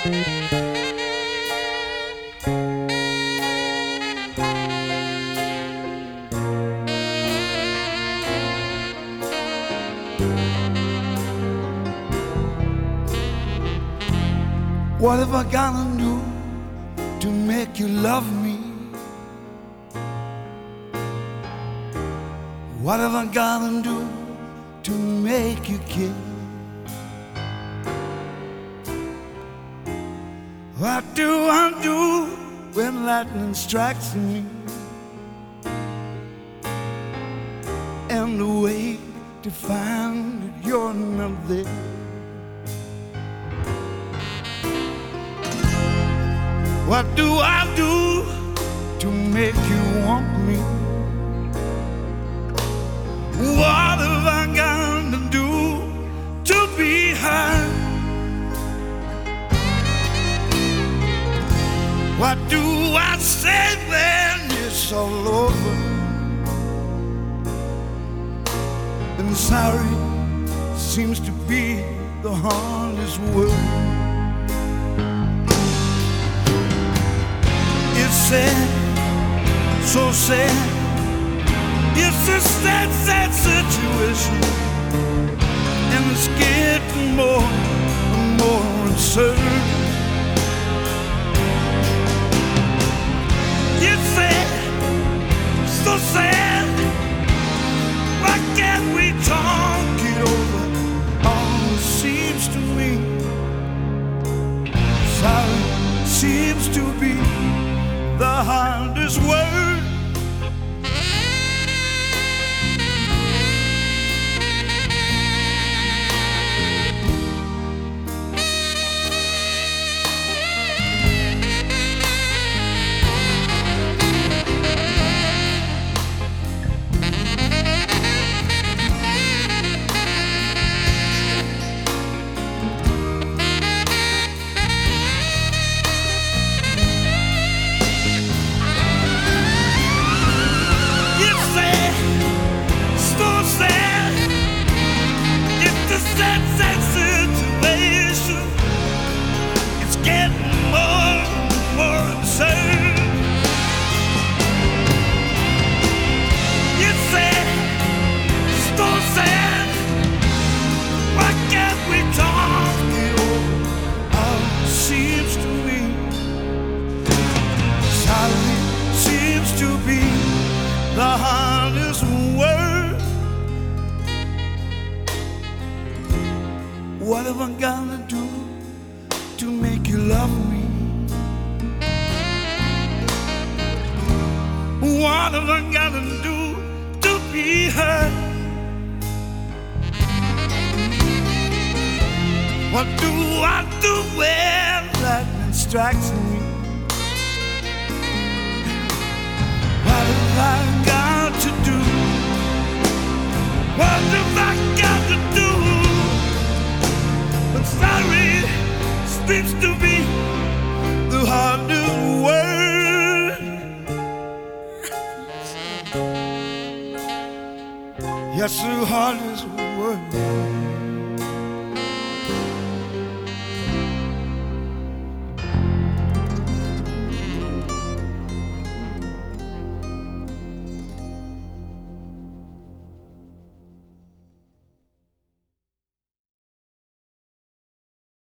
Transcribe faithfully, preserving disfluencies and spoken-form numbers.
What have I gotta do to make you love me? What have I gotta do to make you care? What do I do when lightning strikes me and awake to find that you're not there? What do I do to make you want me? What have I got to do to be heard? What do I say when it's all over? And sorry seems to be the hardest word. It's sad, so sad. It's a sad, sad situation, and it's getting more and more absurd. It's sad, so sad. Why can't we talk it over? All it seems to me, sorry seems to be the hardest word. The hardest word. What have I gotta do to make you love me? What have I gotta do to be heard? What do I do when lightning strikes me? What have I got to do? What have I got to do? But sorry seems to be the hardest word. Yes, the hardest word.